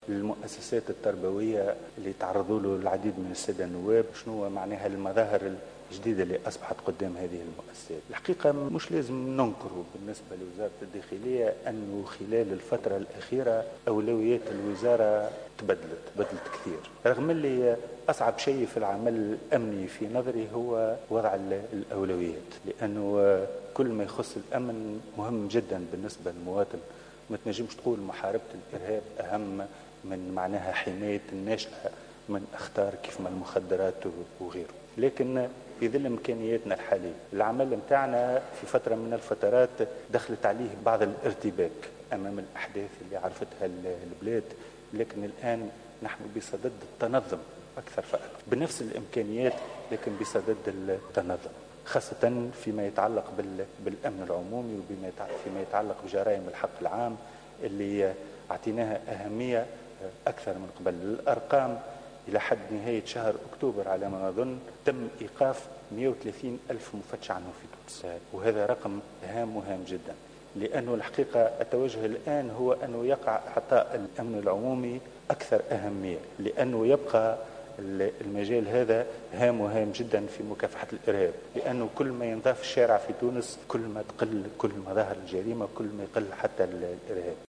المؤسسات التربوية اللي تعرضوا له العديد من السادة النواب، شنو معناها المظاهر الجديدة اللي أصبحت قدام هذه المؤسسات. الحقيقة مش لازم ننكروا بالنسبة لوزارة الداخلية أنه خلال الفترة الأخيرة أولويات الوزارة تبدلت كثير، رغم اللي أصعب شيء في العمل الأمني في نظري هو وضع الأولويات، لأنه كل ما يخص الأمن مهم جدا بالنسبة للمواطن. ما تنجمش تقول محاربة الإرهاب أهم من معناها حماية الناشئة من أخطار كيف ما المخدرات وغيره. لكن في ظل إمكانياتنا الحالية العمل متاعنا في فترة من الفترات دخلت عليه بعض الارتباك أمام الأحداث اللي عرفتها البلاد، لكن الآن نحن بصدد التنظم أكثر فأكثر بنفس الإمكانيات، لكن بصدد التنظم خاصة فيما يتعلق بالأمن العمومي وفيما يتعلق بجرائم الحق العام اللي أعطيناها أهمية أكثر من قبل. الأرقام إلى حد نهاية شهر أكتوبر على ما أظن تم إيقاف 130 ألف مفتش عنه في تونس، وهذا رقم هام جدا، لأنه الحقيقة التوجه الآن هو أنه يقع إعطاء الأمن العمومي أكثر أهمية، لأنه يبقى المجال هذا هام جدا في مكافحة الإرهاب، لأنه كل ما ينضاف الشارع في تونس كل ما تقل كل مظاهر الجريمة، كل ما يقل حتى الإرهاب.